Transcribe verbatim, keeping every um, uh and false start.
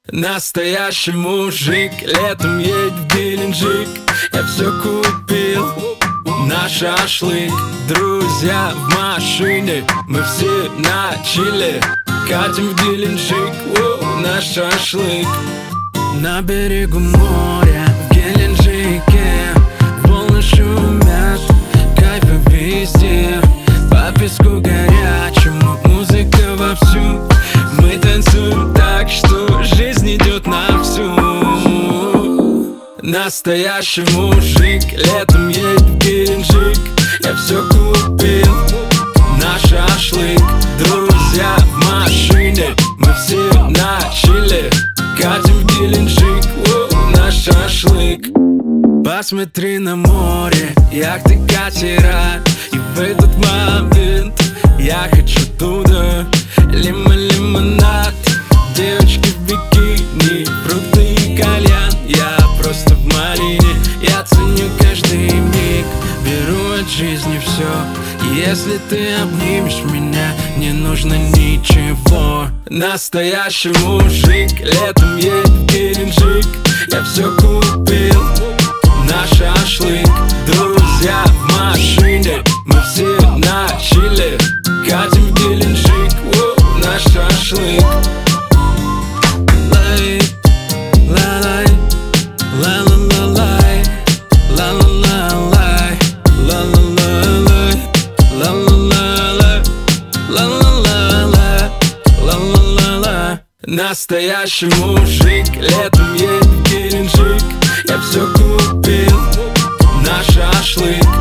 Настоящий мужик летом едет в Геленджик. Я все купил на шашлык. Друзья в машине, мы все на чиле. Катим в Геленджик, воу, на шашлык. На берегу моря, в Геленджике, волны шумят, кайфа везде. По песку горячему, музыка вовсю. Мы танцуем так, что жизнь идет на всю. Настоящий мужик летом едет в Геленджик. Я все купил на шашлык. Друзья в машине, мы все на чиле. Катим в Геленджик, воу, на шашлык. Посмотри на море, яхты, катера. И в этот момент я хочу туда. Лимон-лимонад, девочки в бикини, фрукты и кальян. Я просто в марине, я ценю каждый миг. Беру от жизни все, если ты обнимешь меня, не нужно ничего. Настоящий мужик летом едет в Геленджик. Я все купил на шашлык. Друзья в машине, мы все на чиле. Катим в Геленджик, воу, на шашлык. Лай, ла-лай, ла-ла-ла-лай, ла-ла-ла-лай, ла-ла-ла-лай, ла-ла-ла-лай, ла-ла-ла-лай, ла-ла-ла-лай. Настоящий мужик летом едет в Геленджик. Я все купил на шашлык.